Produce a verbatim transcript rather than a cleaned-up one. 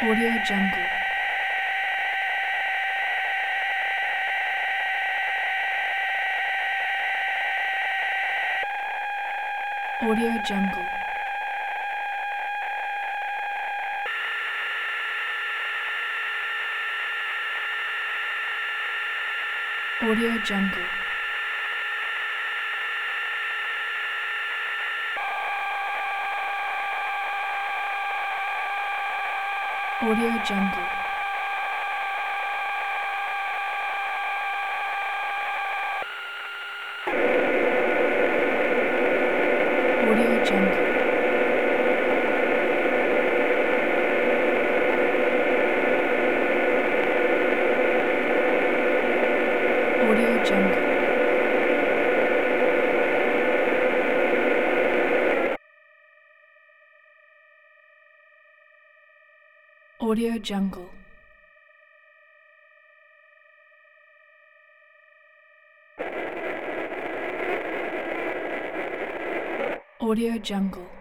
Audio Jungle. Audio Jungle. Audio Jungle. Audio Jungle. Audio Jungle. Audio Jungle. Audio Jungle. Audio Jungle.